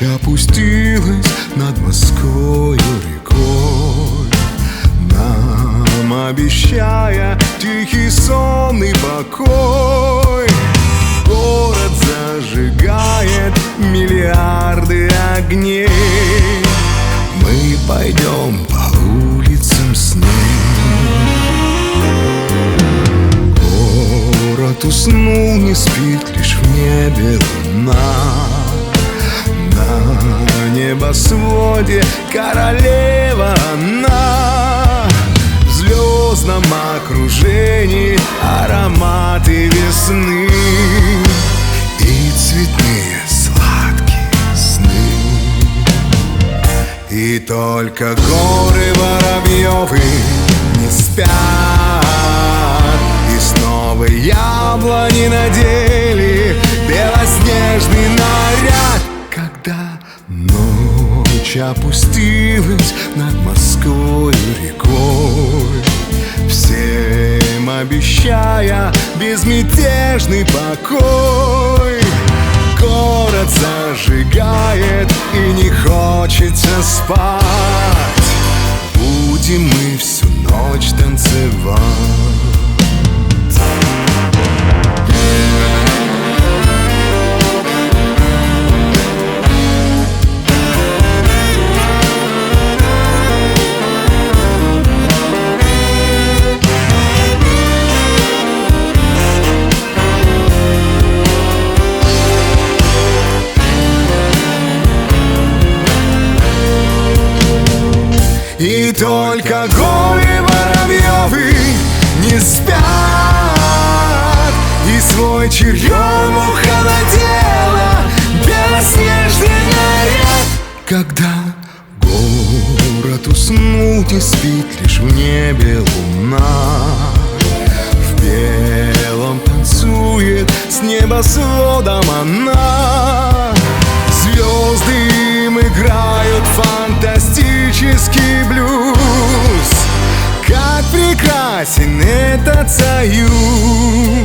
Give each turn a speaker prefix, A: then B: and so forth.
A: Ночь опустилась над Москвою рекой, нам обещая тихий сонный покой. Город зажигает миллиарды огней, мы пойдем по улицам с ним. Город уснул, не спит, лишь в небе луна. На небосводе королева она, в звездном окружении ароматы весны и цветные сладкие сны. И только горы Воробьевы не спят, и снова яблони надели белоснежный наряд. Когда ночь опустилась над Москвой рекой, всем обещая безмятежный покой, город зажигает и не хочется спать. Будем мы всю ночь танцевать. И только горы Воробьевы не спят, и свой черемух надела белоснежный наряд. Когда город уснул, не спит, лишь в небе луна, в белом танцует с небосводом она. Звезды им играют фантастический блюз. Как прекрасен этот союз.